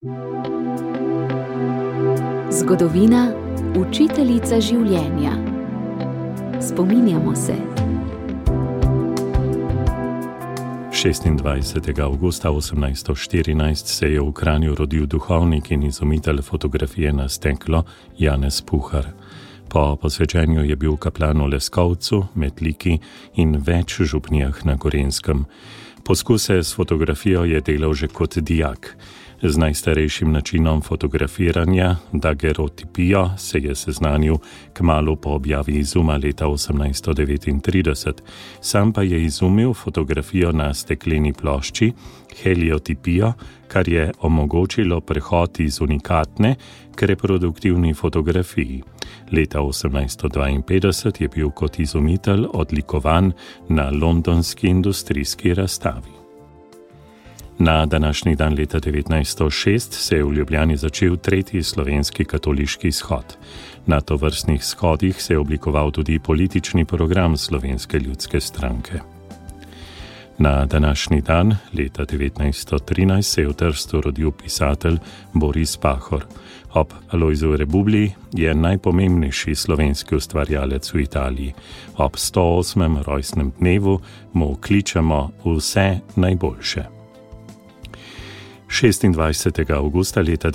Zgodovina, učiteljica življenja. Spominjamo se. 26. avgusta 1814 se je v Kranju rodil duhovnik in izumitelj fotografije na steklo Janez Puhar. Po posvečenju je bil kaplan v Leskovcu, Metliki in več župnijah na Gorenjskem. Poskuse s fotografijo je delal že kot dijak. Z najstarejšim načinom fotografiranja, dagerotipijo, se je seznanil kmalu po objavi izuma leta 1839. Sam pa je izumil fotografijo na stekleni plošči, heliotipijo, kar je omogočilo prehod iz unikatne k reproduktivni fotografiji. Leta 1852 je bil kot izumitelj odlikovan na londonski industrijski razstavi. Na današnji dan leta 1906 se je v Ljubljani začel tretji slovenski katoliški shod. Na tovrstnih shodih se je oblikoval tudi politični program Slovenske ljudske stranke. Na današnji dan leta 1913 se je v Trstu rodil pisatelj Boris Pahor. Ob Alojzu Rebubli je najpomembnejši slovenski ustvarjalec v Italiji. Ob 108. rojstnem dnevu mu kličemo vse najboljše. 26. avgusta leta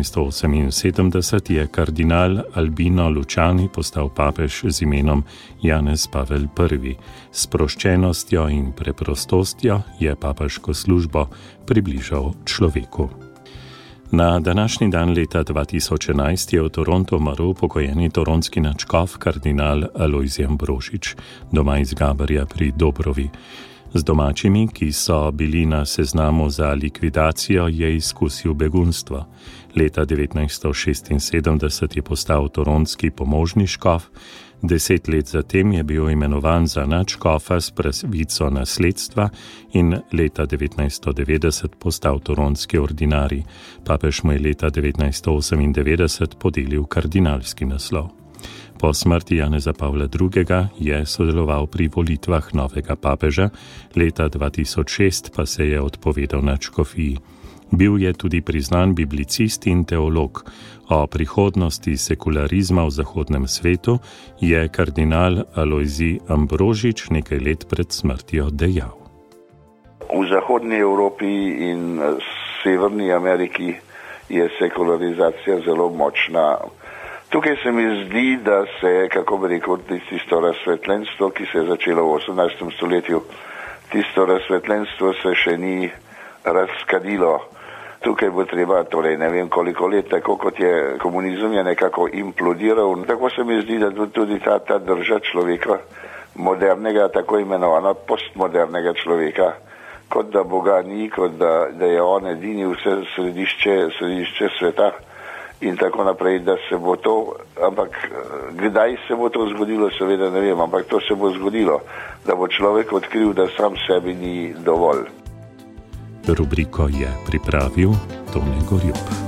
1978 je kardinal Albino Luciani postal papež z imenom Janez Pavel I. S sproščenostjo in preprostostjo je papežko službo približal človeku. Na današnji dan leta 2011 je v Torontu umrl pokojeni toronski nadškof kardinal Alojzij Ambrožič, doma iz Gabarja pri Dobrovi. Z domačimi, ki so bili na seznamu za likvidacijo, je izkusil begunstvo. Leta 1976 je postal toronski pomožni škof, 10 let zatem je bil imenovan za nadškofa s pravico nasledstva in leta 1990 postal toronski ordinarij. Papež mu je leta 1998 podelil kardinalski naslov. Po smrti Janeza Pavla II. Je sodeloval pri volitvah novega papeža, leta 2006 pa se je odpovedal nadškofiji. Bil je tudi priznan biblicist in teolog. O prihodnosti sekularizma v zahodnem svetu je kardinal Alojzij Ambrožič nekaj let pred smrtjo dejal. V zahodni Evropi in Severni Ameriki je sekularizacija zelo močna. Tukaj se mi zdi, da se, kako bi rekel, tisto razsvetljenstvo, ki se je začelo v 18. stoletju, tisto razsvetljenstvo se še ni razkadilo. Tukaj bo treba, torej ne vem koliko let, tako kot je komunizem je nekako implodiral. Tako se mi zdi, da tudi ta drža človeka, modernega, tako imenovana postmodernega človeka, kot da Boga ni, kot da je on edini vse središče sveta. In tako naprej, da se bo to, ampak kdaj se bo to zgodilo, seveda ne vem, ampak to se bo zgodilo, da bo človek odkril, da sam sebi ni dovolj. Rubriko je pripravil Tone Gorjup.